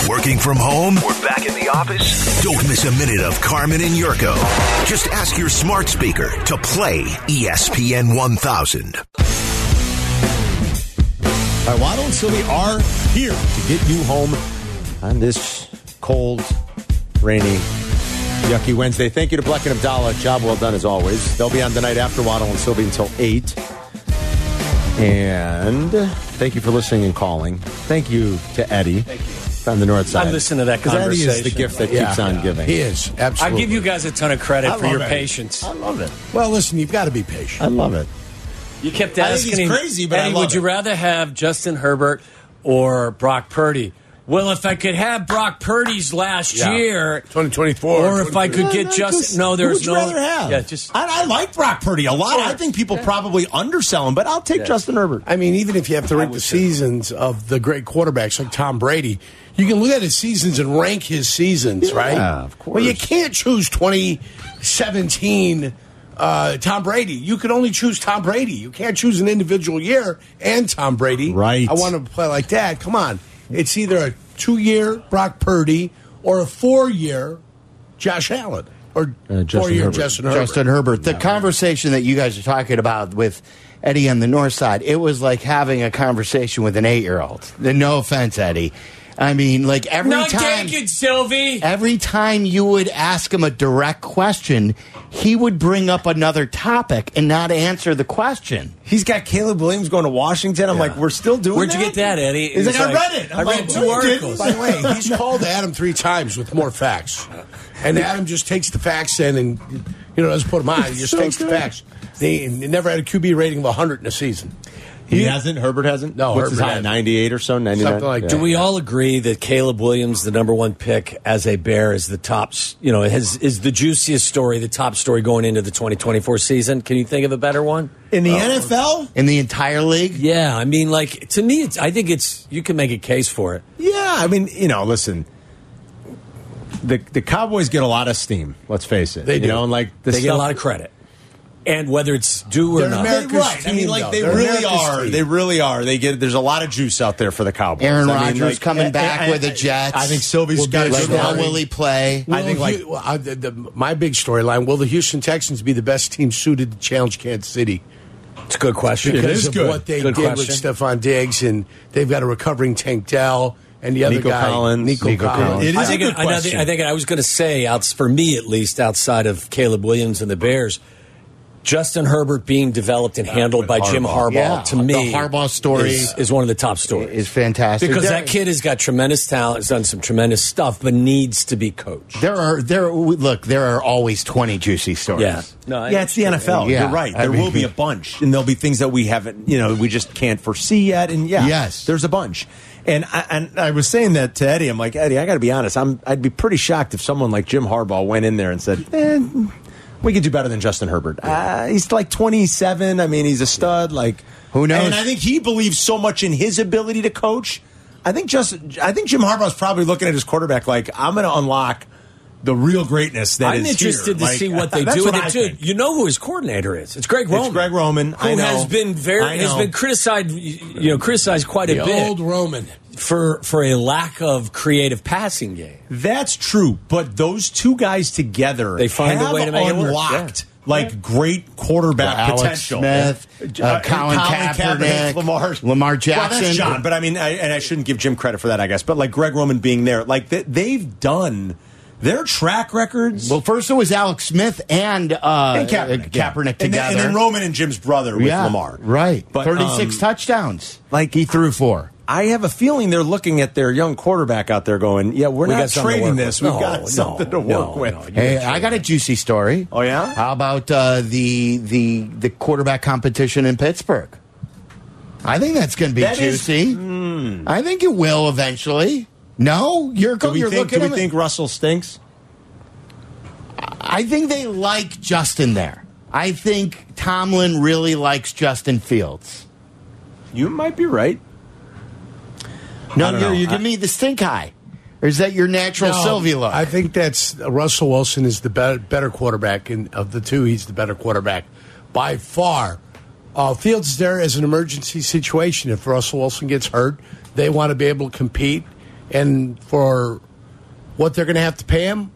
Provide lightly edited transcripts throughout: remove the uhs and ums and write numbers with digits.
Working from home or back in the office? Don't miss a minute of Carmen and Yurko. Just ask your smart speaker to play ESPN 1000. All right, Waddle and Sylvie are here to get you home on this cold, rainy, yucky Wednesday. Thank you to Bleck and Abdallah. Job well done as always. They'll be on tonight after Waddle and Sylvie until 8. And thank you for listening and calling. Thank you to Eddie. Thank you. On the north side. I listen to that because Eddie is the gift that keeps on giving. He is, absolutely. I give you guys a ton of credit for your it. patience. I love it. Well, listen, you've got to be patient. I love it. You kept I think asking he's him, crazy, but I Eddie, love would you it. rather have Justin Herbert or Brock Purdy? Well, if I could have Brock Purdy's last year, 2024, or if I could get Justin, Who'd you rather have? Yeah, just I like Brock Purdy a lot. I think people probably undersell him, but I'll take Justin Herbert. I mean, even if you have to rank the seasons of the great quarterbacks like Tom Brady, you can look at his seasons and rank his seasons, right? Yeah, of course. Well, you can't choose 2017 Tom Brady. You can only choose Tom Brady. You can't choose an individual year and Tom Brady. Right. I want to play like that. Come on. It's either a 2-year Brock Purdy or a 4-year Josh Allen or 4-year Justin Herbert. Justin Herbert. The conversation that you guys are talking about with Eddie on the north side, it was like having a conversation with an 8-year-old. No offense, Eddie. I mean, like every time, Sylvie. every time you would ask him a direct question, he would bring up another topic and not answer the question. He's got Caleb Williams going to Washington. I'm like, we're still doing Where'd that? you get that, Eddie? He's like, I read it. I read 2 articles. By the way, he's called Adam 3 times with more facts. And Adam just takes the facts in and, doesn't put them on. He just takes the facts. He never had a QB rating of 100 in a season. He hasn't? Herbert hasn't? No, What's his Herbert high, hasn't. 98 or so? 99? Something like that. Do we all agree that Caleb Williams, the number 1 pick as a Bear, is the top? Is the juiciest story, the top story going into the 2024 season? Can you think of a better one In the NFL? In the entire league? Yeah, I mean, like to me, I think you can make a case for it. Yeah, I mean, listen. The Cowboys get a lot of steam, let's face it. They do. And like They get a lot of credit, and whether it's due or They're not, America's right. I mean, team, like though. they They're really America's are. team. They really are. There's a lot of juice out there for the Cowboys. Aaron I mean, Rodgers coming back with the Jets. I think Sylvie's got a Like, good how one. will he play? I think my big storyline, will the Houston Texans be the best team suited to challenge Kansas City? it's a good question. Because is of good. what they Good did question. with Stephon Diggs, and they've got a recovering Tank Dell and the other Nico guy, Collins. Nico Collins. It is I a think, good question. I think I was going to say, for me at least, outside of Caleb Williams and the Bears, Justin Herbert being developed and handled by Jim Harbaugh, Yeah, to me, the Harbaugh story is one of the top stories. Is fantastic. Because that kid has got tremendous talent, has done some tremendous stuff, but needs to be coached. There are always 20 juicy stories. Yeah. No, Yeah, it's the NFL. Yeah. You're right. I There mean- will be a bunch, and there'll be things that we haven't, we just can't foresee yet. And Yes. there's a bunch. And I was saying that to Eddie. I'm like, Eddie, I got to be honest. I'd be pretty shocked if someone like Jim Harbaugh went in there and said, we could do better than Justin Herbert. He's like 27. I mean, he's a stud. Like, who knows? And I think he believes so much in his ability to coach. I think Jim Harbaugh's probably looking at his quarterback like, I'm going to unlock the real greatnest that I'm is interested here. to see what they that's do with what it I too. think. You know who his coordinator is? It's Greg Roman. It's Greg Roman. Who I know. has been criticized. Criticized quite The a bit. old Roman. For a lack of creative passing game. That's true, but those two guys together They find a have way to make it work. unlocked great quarterback Alex potential. Smith, Colin Kaepernick, Lamar Jackson. Well, that's John, but I mean, I shouldn't give Jim credit for that, I guess. But like Greg Roman being there, like they've done their track records. Well, first it was Alex Smith and Kaepernick together. and then Roman and Jim's brother with Lamar. Right. But 36 touchdowns. like He threw 4. I have a feeling they're looking at their young quarterback out there going, yeah, we're We not got something to trading work this. with. We've got something to work with. Hey, I got a juicy story. Oh, yeah? How about the quarterback competition in Pittsburgh? I think that's going to be That is- juicy. I think it will eventually. No, you're Do we looking at think Russell stinks? I think they like Justin there. I think Tomlin really likes Justin Fields. You might be right. No, I don't know. you're giving me the stink eye. Or is that your natural Sylvie look? I think that's Russell Wilson is the better quarterback of the two. He's the better quarterback by far. Fields is there as an emergency situation. If Russell Wilson gets hurt, they want to be able to compete. And for what they're going to have to pay him,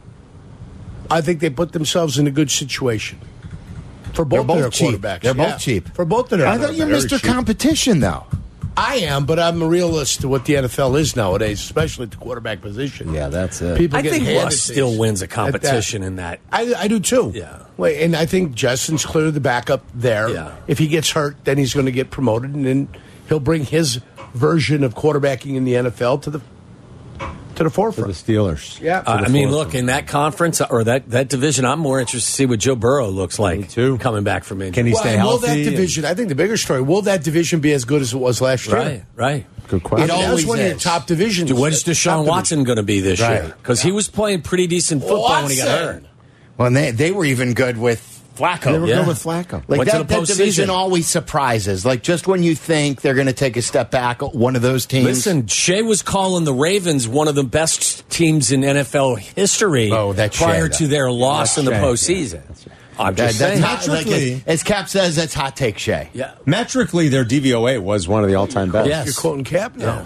I think they put themselves in a good situation. For both of their cheap. quarterbacks. They're both cheap. For both of their I thought you're very Mr. cheap. Competition, though. I am, but I'm a realist to what the NFL is nowadays, especially at the quarterback position. Yeah, that's it. People I get think handed Russ things still wins a at that. competition in that. I do too. Yeah. Wait, and I think Justin's clearly the backup there. Yeah. If he gets hurt, then he's going to get promoted, and then he'll bring his version of quarterbacking in the NFL to the For the forefront. Steelers. Yeah. I mean, look, in that conference or that division, I'm more interested to see what Joe Burrow looks like Me too. coming back from injury. Can he stay and will healthy? that division? I think the bigger story: will that division be as good as it was last year? Right. Good question. It always one of your is. top divisions. What's Deshaun Watson going to be this Right. year? Because he was playing pretty decent football when he got hurt. Well, and they were even good with Flacco. They were Yeah. good with Flacco. Like Went to that the division postseason. always surprises. Like just when you think they're going to take a step back, one of those teams. Listen, Shea was calling the Ravens one of the best teams in NFL history Oh, that's prior Shea. to their loss That's in the Shea. postseason. I'm just that's saying. hot, like, Metrically- as Cap says, that's hot take Shea. Yeah. Metrically, their DVOA was one of the all-time best. Yes. You're quoting Cap now.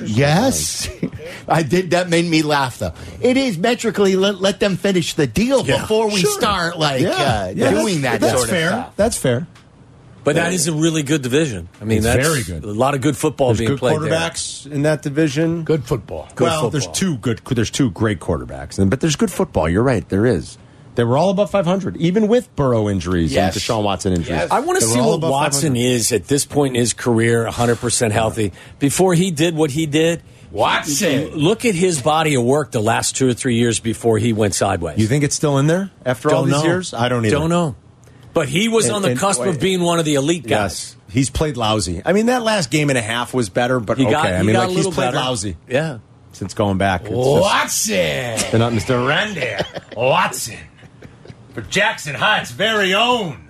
Yes, I did. That made me laugh, though. It is metrically let them finish the deal before we start doing that. That's sort of fair. stuff. That's fair. But that is a really good division. I mean, It's that's very good. A lot of good football There's being good played quarterbacks in that division. Good football. Well, there's two great quarterbacks, but there's good football. You're right, there is. They were all above 500, even with Burrow injuries Yes. and Deshaun Watson injuries. Yes. I want to They were see all what above Watson 500. is at this point in his career, 100% healthy. Before he did what he did, Watson. look at his body of work the last 2 or 3 years before he went sideways. You think it's still in there after all Don't these know. years? I don't either. Don't know. But he was And- on the and- cusp of being one of the elite guys. Yes, he's played lousy. I mean, that last game and a half was better, but He okay. got, I he mean, got like a he's little played better. lousy Yeah. since going back. It's just- Watson. They're not Mr. Randy Watson for Jackson Heights' very own.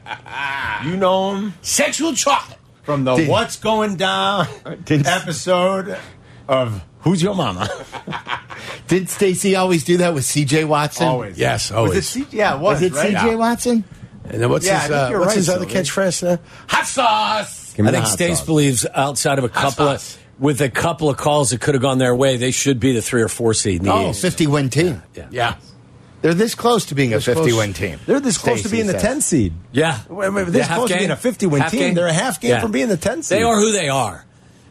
You know him Sexual chocolate. from the Did- What's Going Down episode of Who's Your Mama? Did Stacey always do that with C.J. Watson? Always. Yes, Was always. it yeah, it was, Was it right? C.J. Watson? And then what's Yeah, I his, think you're what's right, his other Sylvia. catchphrase? Hot sauce. Give me I the think hot Stace sauce. believes outside of a couple sauce. with a couple of calls that could have gone their way, they should be the 3 or 4 seed in the Oh, East. 50-win team. Yeah. They're this close to being a This close. 50-win team. They're this close to Stacey being the says. 10 seed. Yeah. They're The this half close to game? being a 50-win Half team. game? They're a half game Yeah. from being the 10 seed. They are who they are.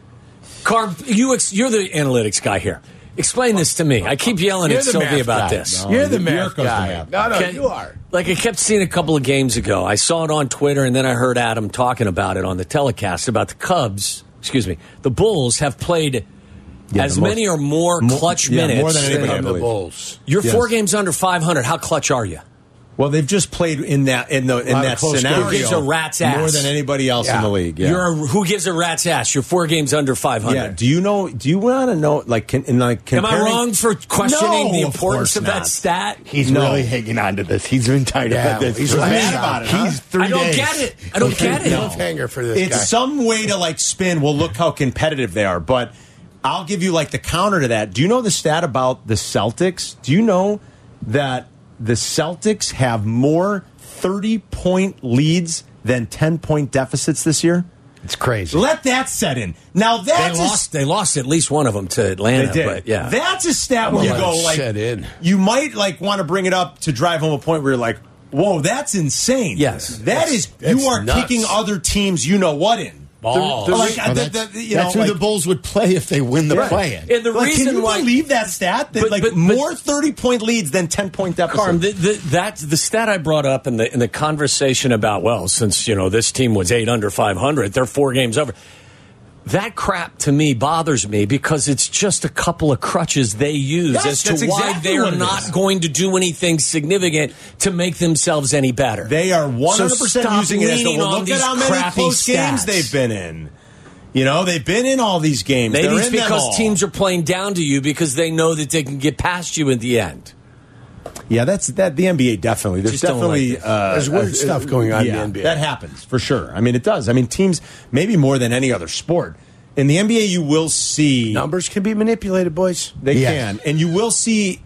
Carm, you're the analytics guy here. Explain this to me. I keep yelling You're at the Sylvia math about guy. this. No. You're the Yurko's math the guy. math. No, Okay? you are. Like I kept seeing a couple of games ago. I saw it on Twitter, and then I heard Adam talking about it on the telecast about the Cubs. Excuse me. The Bulls have played as the most- many or more clutch minutes. more than anybody, I The believe. Bulls. You're Yes. 4 games under 500. How clutch are you? Well, they've just played in that lot of close scenario. games. Who gives a rat's ass? more than anybody else in Yeah. the league. Yeah. Who gives a rat's ass? You're 4 games under 500. Yeah. Do you want to know? Like, Am I comparing- wrong for questioning No, the of importance course of that not. stat? He's No. really hanging on to this. He's been tied Yeah, up at this. he's for- mad about it, huh? He's 3 I don't days. get it. I don't get it. Cliffhanger for this It's guy. some way to like spin. Well, look how competitive they are. But I'll give you like the counter to that. Do you know the stat about the Celtics? Do you know that the Celtics have more 30-point leads than 10-point deficits this year? It's crazy. Let that set in. Now that's They lost at least one of them to Atlanta. They did. But yeah. That's a stat where you Well, go let it like set in. you might like want to bring it up to drive home a point where you're like, whoa, that's insane. Yes. That is That's you are nuts. kicking other teams you know what in. Balls. Like, Well, that's who the Bulls would play if they win the Right. play-in. And the like, reason can you why believe that stat? That But- more 30-point leads than 10-point deficits. Carm, that's the stat I brought up in the conversation about, well, since this team was 8 under 500, they're 4 games over. That crap to me bothers me because it's just a couple of crutches they use Yes, as to that's why exactly they're what it not is. going to do anything significant to make themselves any better. They are 100% So using it as the leaning on look at these how many crappy close games stats. they've been in. They've been in all these games. Maybe They're it's in them because all. teams are playing down to you because they know that they can get past you in the end. Yeah, that's that. The NBA definitely. There's Just don't definitely like this. There's weird stuff going on yeah, in the NBA. That happens for sure. I mean, it does. I mean, teams maybe more than any other sport in the NBA. You will see Numbers can be manipulated, boys. They Yes. can, and you will see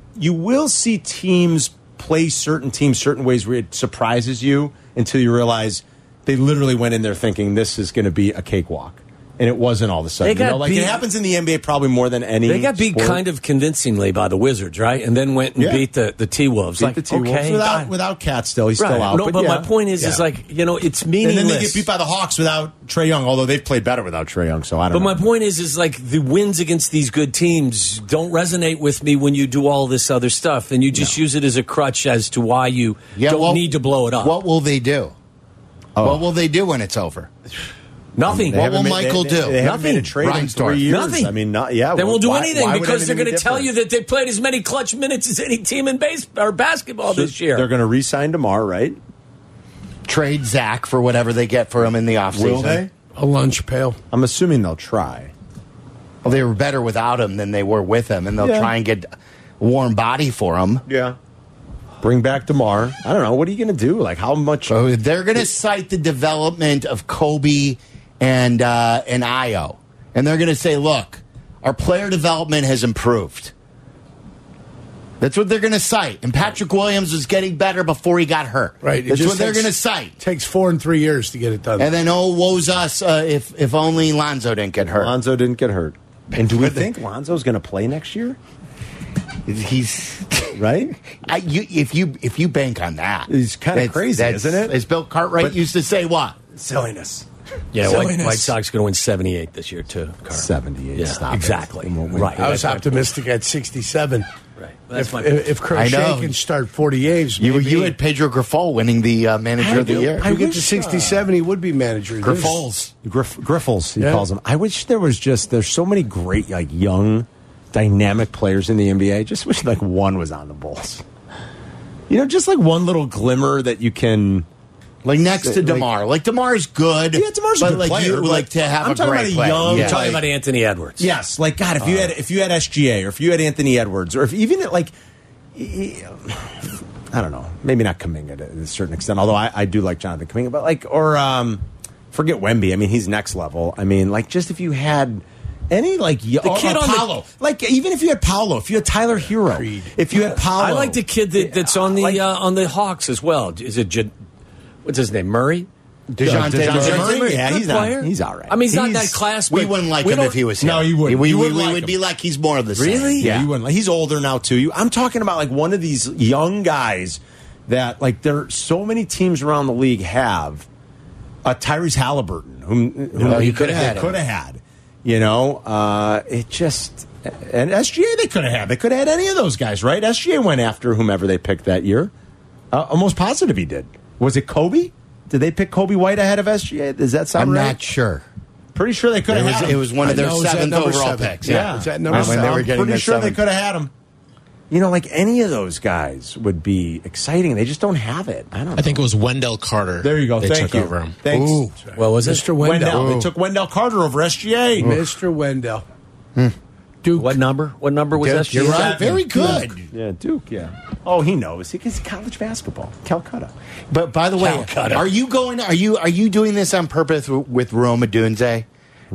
teams play certain teams certain ways where it surprises you until you realize they literally went in there thinking this is going to be a cakewalk. and it wasn't all of a sudden. They got like beat- it happens in the NBA probably more than any. They got beat sport. kind of convincingly by the Wizards, right? And then went and beat the T-Wolves. Beat Like, the T-Wolves okay, without Cat still. He's right. still out. No, but my point is like, it's meaningless. And then they get beat by the Hawks without Trae Young, although they've played better without Trae Young, so I don't know. But my point is like the wins against these good teams don't resonate with me when you do all this other stuff, and you just use it as a crutch as to why you don't need to blow it up. What will they do? What will they do when it's over? Nothing. What will Michael do? They haven't made a trade in 3 years. Nothing. I mean, They won't do anything because they're going to tell you that they played as many clutch minutes as any team in basketball this year. They're going to re-sign DeMar, right? Trade Zach for whatever they get for him in the offseason. Will they? A lunch pail. I'm assuming they'll try. Well, they were better without him than they were with him, and they'll try and get a warm body for him. Yeah. Bring back DeMar. I don't know. What are you going to do? Like, how much? So they're going to cite the development of Kobe and Ayo. And they're going to say, look, our player development has improved. That's what they're going to cite. And Patrick Williams was getting better before he got hurt. Right. That's what they're going to cite. Takes 4 and 3 years to get it done. And then, woe's us if only Lonzo didn't get hurt. Lonzo didn't get hurt. And do we think Lonzo's going to play next year? He's right. If you bank on that, it's kind of crazy, isn't it? As Bill Cartwright used to say, what silliness. Yeah, White Sox going to win 78 this year too. Carl. 78. Yeah, stop exactly. Right. I was optimistic at 67. Right. Well, If Crochet can start 48, you had Pedro Grifol winning the manager of the year. If we get to 67, he would be manager. Grifols. Griffles, he calls them. I wish there's so many great, like, young, dynamic players in the NBA. I just wish, like, one was on the Bulls. You know, just like one little glimmer that you can... Like next to DeMar. Like DeMar's good. Yeah, DeMar's a good like player. You like to have I'm a talking great about a young... You're talking about Anthony Edwards. Yes. Like, God, if you had SGA or if you had Anthony Edwards or if even, like... I don't know. Maybe not Kuminga to a certain extent, although I do like Jonathan Kuminga. But, like, or forget Wemby. I mean, he's next level. I mean, like, just if you had... Any the kid on Paolo, like even if you had Paolo, if you had Tyler Hero, if you had Paolo, I like the kid that's on the Hawks as well. Is it what's his name? Murray? DeJounte Murray. Yeah, he's all right. I mean, he's not that class. We wouldn't like him if he was here. No, you wouldn't. We wouldn't would be like he's more of the same. Really? Yeah, you wouldn't. He's older now too. I'm talking about like one of these young guys that like there so many teams around the league have Tyrese Halliburton, whom you could have had. You know, it just and SGA they could have had. They could have had any of those guys, right? SGA went after whomever they picked that year. Almost positive he did. Was it Kobe? Did they pick Kobe White ahead of SGA? Does that sound right? I'm not sure. Pretty sure they could have had him. It was one of their 7th overall picks. Yeah. Is that number when they were getting pretty sure 7th. they could have had him. You know, like any of those guys would be exciting. They just don't have it. I don't know. I think it was Wendell Carter. There you go. They Thank took you. over him. Thanks. Ooh. Well, was it Mr. Wendell? They took Wendell Carter over SGA. Mr. Wendell. Duke. What number? What number was that? You're right. Very good. Yeah, Duke, yeah. Oh, he knows. He's college basketball. Calcutta. But by the way, Calcutta. are you doing this on purpose with Rome Odunze?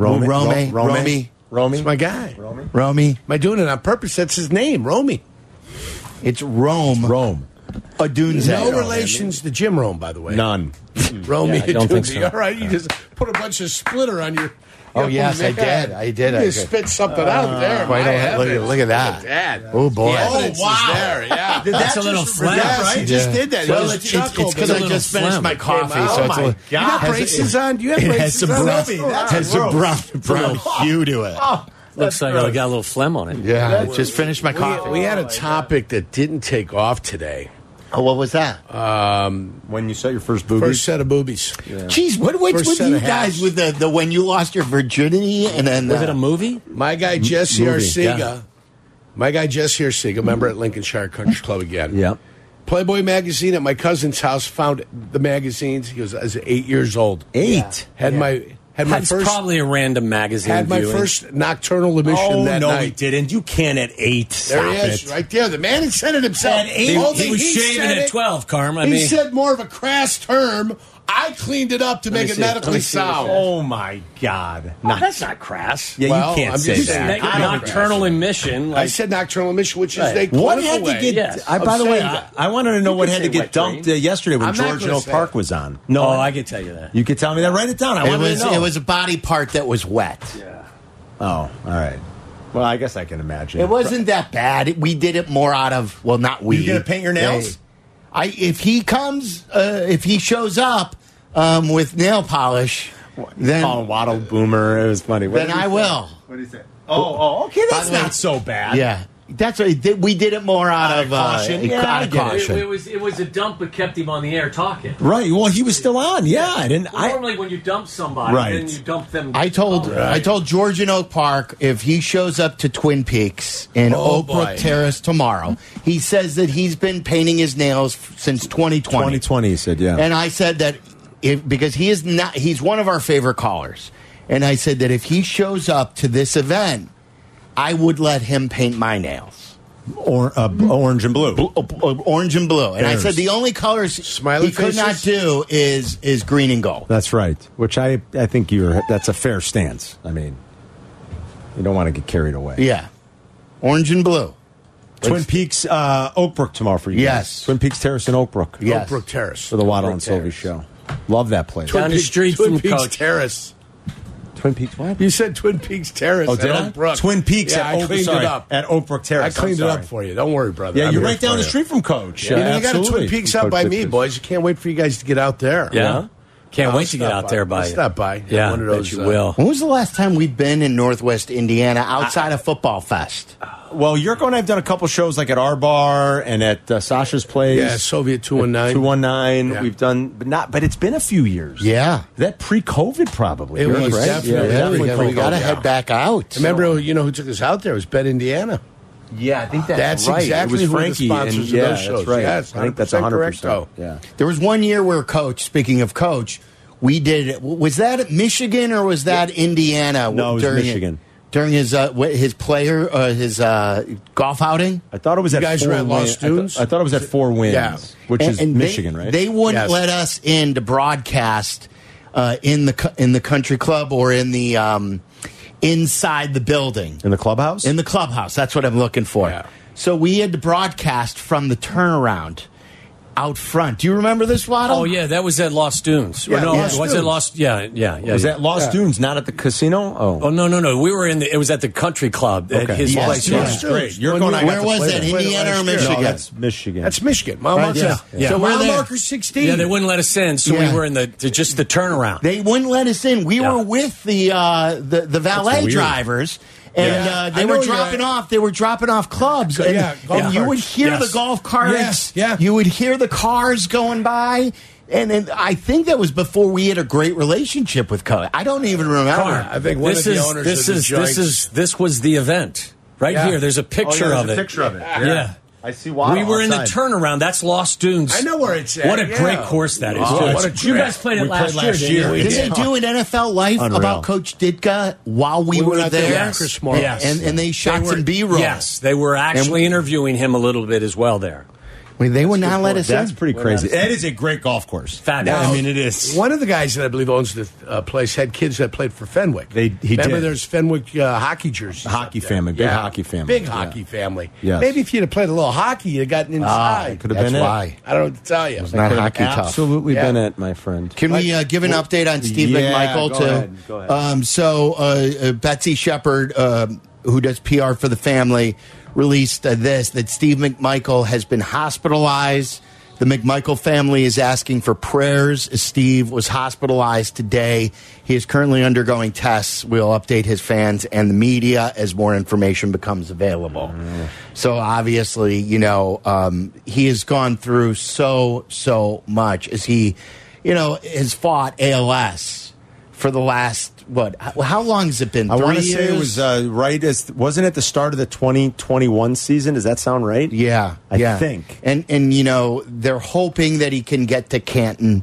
Romy. It's my guy. Romy. Am I doing it on purpose? That's his name, Romy. It's Rome Odunze. No relations to Jim Rome, by the way. None. Romy Yeah, I don't think Odunze. so. All right, you just put a bunch of splitter on your... Oh, yes, I did. I did. You just spit something out there. Quite My a- heavens. look at that. Oh, boy. The evidence is there, yeah. That's a little phlegm, Yes, right? he just did that. Well, He it's just chuckled. because I little just finished phlegm. my coffee. Oh, So it's my a little, God. You got braces on? Do you have it has braces some on? brown, Romy, that's has some gross. brown hue to it. Looks like I got a little phlegm on it. Yeah, I just finished my coffee. We had a topic that didn't take off today. Oh, what was that? When you set your first boobies. First set of boobies. Jeez, what's First with set you of guys hats. with the when you lost your virginity and then Was it a movie? My guy Jesse movie, Arcega. yeah. My guy Jesse Arcega, member at Lincolnshire Country Club again. Yeah. Playboy magazine at my cousin's house, found the magazines. He goes, I was 8 years old. 8. Had my That's first probably a random magazine. had my viewing. first nocturnal emission Oh, that no, night. he didn't. You can't at 8. There Stop he is, it. right there. The man had said it himself. At 8, He Only was he shaving said at it. 12, Carm. I He mean, said more of a crass term I cleaned it up to make it medically sound. Oh my God! That's not crass. Yeah, Well, you can't I'm say just that. saying- Nocturnal emission. I said nocturnal emission, which is a What clinical had to way. get? Yes. By the I'm way, saying that. I wanted to know You what could had to say get wet dumped dream. yesterday when I'm not George gonna Hill say Park it. was on. No, I can tell you that. You could tell me that. Write it down. I wanted to know. It was a body part that was wet. Oh, all right. Well, I guess I can imagine. It wasn't that bad. We did it more out of not we. You gonna paint your nails? If he comes, if he shows up with nail polish, then Waddle Boomer. It was funny. What then did he I say? will. What did he say? Oh, okay. By That's the way- not so bad. Yeah, that's right. We did it more out of caution. Yeah, I out of get it. caution. It was a dump that kept him on the air talking. Right. Well, he was still on. Yeah. I didn't. Normally, when you dump somebody, Right. then you dump them. I told George in Oak Park if he shows up to Twin Peaks in Oh, Oak Brook boy. Terrace tomorrow, he says that he's been painting his nails since 2020. 2020. He said, yeah. And I said that because he's one of our favorite callers. And I said that if he shows up to this event, I would let him paint my nails. Orange and blue. Orange and blue. And I Bears. said the only colors Smiley he could not faces? do is green and gold. That's right. Which I think that's a fair stance. I mean, you don't want to get carried away. Yeah. Orange and blue. Twin Peaks, Oak Brook tomorrow for you. Yes. guys. Twin Peaks Terrace in Oak Brook. Yes. Oak Brook Terrace. For the Waddle Oak and Brook Sylvie Terrace. show. Love that place. Down the street Twin from Peaks Coach. Terrace. Twin Peaks what? You said Twin Peaks Terrace. Oh, at did I? Oak Brook. Twin Peaks Yeah, at I Oak, cleaned sorry, it up. at Oak Brook I Terrace. cleaned it I'm up sorry. for you. Don't worry, brother. Yeah, I'm you're here right down for the you. street from Coach. Yeah, you got a absolutely. Twin Peaks From out Coach by me, Pitchers. boys. I can't wait for you guys to get out there. Yeah. Can't I'll wait to get stop out there by. I'll stop by. Yeah, One of bet those, you will. When was the last time we've been in Northwest Indiana outside of Football Fest? Well, Yurko and I have done a couple shows like at our bar and at Sasha's place. Yeah, Soviet 219. 219. Yeah. We've done, but it's been a few years. Yeah. That pre-COVID probably. It was right? definitely- Yeah, definitely we got to pre-COVID. head back out. Remember, who took us out there? It was Bet Indiana. Yeah, I think That's right. exactly it was who the Frankie, sponsors and, of yeah, those shows. That's right. Yes, I think that's 100% 100%. correct, though. Yeah. There was one year where Coach, speaking of Coach, we did. Was that at Michigan or was that Indiana? No, it was during Michigan. During his golf outing. I thought it was You at guys Four were at Lost Winds. Dunes? I thought it was at Four Winds, Yeah. which is And Michigan, they, right? They wouldn't Yes. let us in to broadcast in the country club or in the inside the building. in the clubhouse. In the clubhouse. That's what I'm looking for. Yeah. So we had to broadcast from the turnaround out front. Do you remember this, Waddle? Oh yeah, that was at Lost Dunes. Yeah, Or no, Lost was it Dunes. Lost? Yeah. was that Lost Dunes, not at the casino? Oh no. We were in. It was at the country club at Okay. his Yes, place. yes. That's great. You're When going. we- I got Where to was play that? there. Indiana or last year. Michigan? No, that's Michigan. That's Michigan. Mile Right, marker. yeah. Yeah. So we're Mile there. marker 16. Yeah, they wouldn't let us in, so Yeah. we were in just the turnaround. They wouldn't let us in. We Yeah. were with the valet weird. drivers, and Yeah. they I were know you're dropping right. off. They were dropping off clubs, and, Yeah, golf and you would carts. hear Yes. the golf carts. Yes, yeah. You would hear the cars going by, and I think that was before we had a great relationship with Coach. I don't even remember. I think one of the owners of the joints. This was the event right Yeah. here. There's a picture of it. Picture of it. Yeah. I see. Waddle We were in the outside. turnaround. That's Lost Dunes. I know where it's at. What a yeah. great course that is. Oh, too. what a You trip. guys played it We last played year, last didn't year. you? Did they do an NFL Life Unreal. about Coach Ditka while we We were went out there there? with Chris Morrow. Yes. And they shot They were- some B-roll. Yes, they were actually interviewing him a little bit as well there. Wait, they would not let us That's in. pretty crazy. That is a great golf course. Fabulous. I mean, it is. One of the guys that I believe owns the place had kids that played for Fenwick. He Remember, did. there's Fenwick hockey jerseys. Hockey up there. family, big hockey family. Big Yeah. hockey family. Yes. Maybe if you'd have played a little hockey, you'd have gotten inside. could have That's been why. I don't know what to tell you. Not hockey tough. Absolutely Yeah. been it, my friend. Can we give an update on Steve Yeah, McMichael go too? ahead, go ahead. Betsy Shepard, who does PR for the family, released that Steve McMichael has been hospitalized. The McMichael family is asking for prayers as Steve was hospitalized today. He is currently undergoing tests. We'll update his fans and the media as more information becomes available. So obviously, he has gone through so much as he, has fought ALS for the last, how long has it been? I 3 want to years? say it was wasn't it the start of the 2021 season? Does that sound right? Yeah, I think. And they're hoping that he can get to Canton.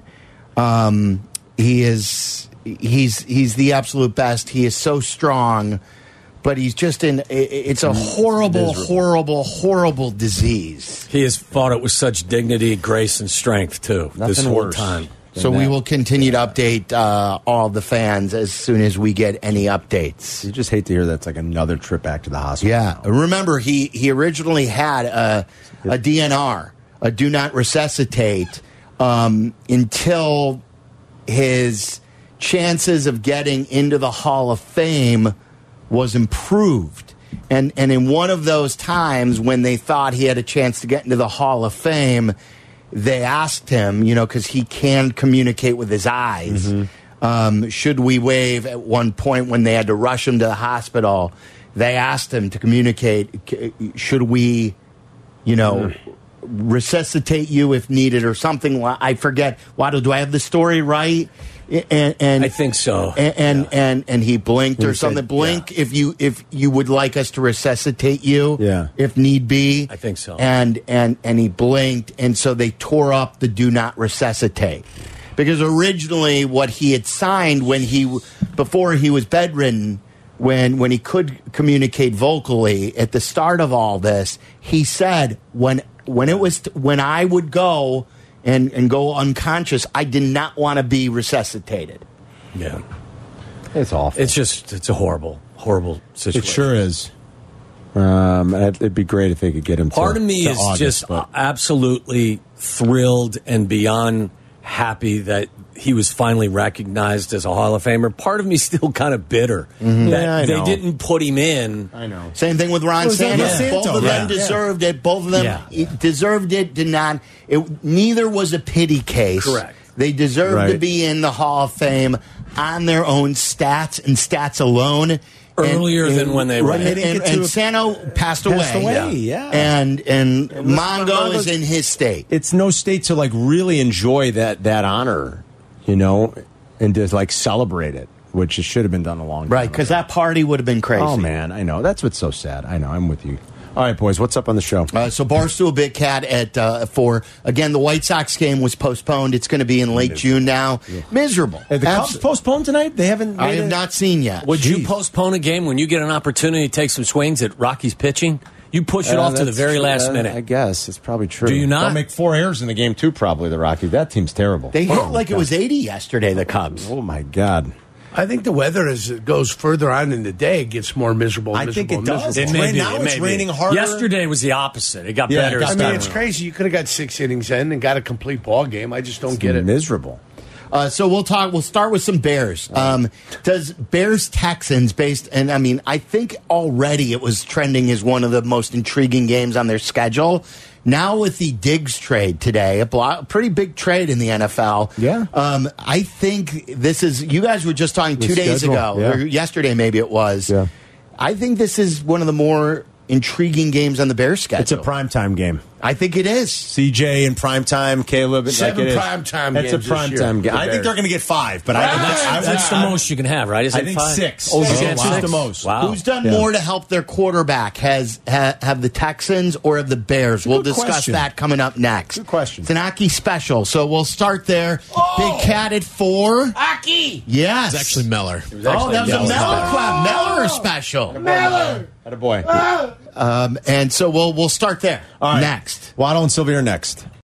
He's the absolute best. He is so strong, but he's just it's a horrible disease. He has fought it with such dignity, grace, and strength too. This Nothing whole worse. time. So we will continue to update all the fans as soon as we get any updates. You just hate to hear that's like another trip back to the hospital. Yeah. Remember, he originally had a DNR, a do not resuscitate, until his chances of getting into the Hall of Fame was improved. And in one of those times when they thought he had a chance to get into the Hall of Fame, they asked him, because he can communicate with his eyes, should we waive at one point when they had to rush him to the hospital? They asked him to communicate, should we, resuscitate you if needed or something. I forget. Waddle, do I have the story right? And I think so. And he blinked or something. Blink if you would like us to resuscitate you, if need be. I think so. And he blinked, and so they tore up the do not resuscitate, because originally what he had signed before he was bedridden, when he could communicate vocally at the start of all this, he said when I would go and go unconscious, I did not want to be resuscitated. Yeah. It's awful. It's a horrible, horrible situation. It sure is. It'd be great if they could get him. Part of me is August, just absolutely thrilled and beyond happy that he was finally recognized as a Hall of Famer. Part of me still kind of bitter that they didn't put him in. I know. Same thing with Ron Santos. Both of them deserved it. Both of them deserved it. Did not. Neither was a pity case. Correct. They deserved to be in the Hall of Fame on their own stats and stats alone. Earlier than when they were. And Sano passed away. Yeah. And Mongo is in his state. It's no state to really enjoy that honor, and to celebrate it, which it should have been done a long time Right, because that party would have been crazy. Oh man, I know. That's what's so sad. I know. I'm with you. All right, boys, what's up on the show? So Barstool Big Cat at 4. Again, the White Sox game was postponed. It's going to be in late June now. Miserable. The Cubs postponed tonight? They haven't. I have not seen yet. Would you postpone a game when you get an opportunity to take some swings at Rocky's pitching? You push it off to the very last minute. I guess it's probably true. Do you not? They'll make 4 errors in the game too. Probably the Rockies. That team's terrible. They hit like it was 80 yesterday. The Cubs. Oh my God. I think the weather, as it goes further on in the day, it gets more miserable. I think it does. It may be. Now it's raining harder. Yesterday was the opposite. It got better. It's crazy. You could have got 6 innings in and got a complete ball game. I just don't get it. Miserable. So we'll start with some Bears. Does Bears Texans I think already it was trending as one of the most intriguing games on their schedule. Now with the Diggs trade today, a pretty big trade in the NFL. Yeah. I think this is, you guys were just talking 2 days ago, or yesterday maybe it was. Yeah. I think this is one of the more intriguing games on the Bears schedule. It's a primetime game. I think it is. CJ in primetime, Caleb. 7 primetime games. That's a primetime game. I think they're going to get 5, but that's the most you can have, right? I think 6. Oh, that's the most. Wow. Who's done more to help their quarterback? Have the Texans or have the Bears? We'll discuss that coming up next. Good question. It's an Aki special, so we'll start there. Big Cat at 4. Aki! Yes. It's actually Meller. That was a Meller clap. Meller special. Meller! Attaboy. And so we'll start there. All right. Next. Waddle and Sylvia are next.